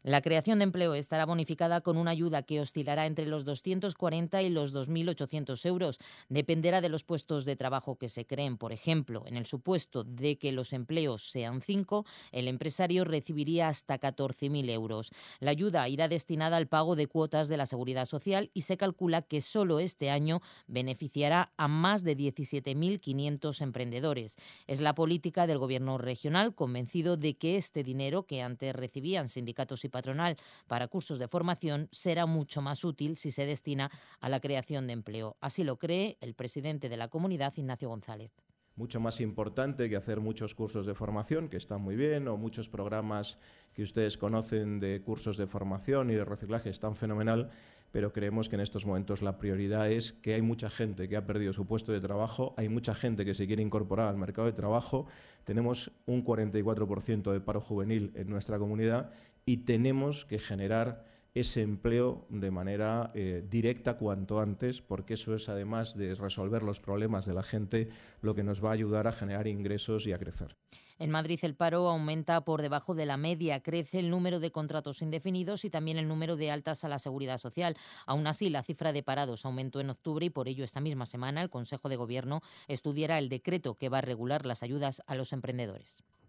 La creación de empleo estará bonificada con una ayuda que oscilará entre los 240 y los 2.800 euros. Dependerá de los puestos de trabajo que se creen. Por ejemplo, en el supuesto de que los empleos sean 5, el empresario recibiría hasta 14.000 euros. La ayuda irá destinada al pago de cuotas de la Seguridad Social y se calcula que solo este año beneficiará a más de 17.500 emprendedores. Es la política del Gobierno regional, convencido de que este dinero que antes recibían sindicatos y patronal para cursos de formación será mucho más útil si se destina a la creación de empleo. Así lo cree el presidente de la comunidad, Ignacio González. Mucho más importante que hacer muchos cursos de formación, que están muy bien, o muchos programas que ustedes conocen de cursos de formación y de reciclaje, están fenomenal, pero creemos que en estos momentos la prioridad es que hay mucha gente que ha perdido su puesto de trabajo, hay mucha gente que se quiere incorporar al mercado de trabajo, tenemos un 44% de paro juvenil en nuestra comunidad y tenemos que generar ese empleo de manera directa cuanto antes, porque eso es, además de resolver los problemas de la gente, lo que nos va a ayudar a generar ingresos y a crecer. En Madrid el paro aumenta por debajo de la media, crece el número de contratos indefinidos y también el número de altas a la Seguridad Social. Aún así, la cifra de parados aumentó en octubre y por ello esta misma semana el Consejo de Gobierno estudiará el decreto que va a regular las ayudas a los emprendedores.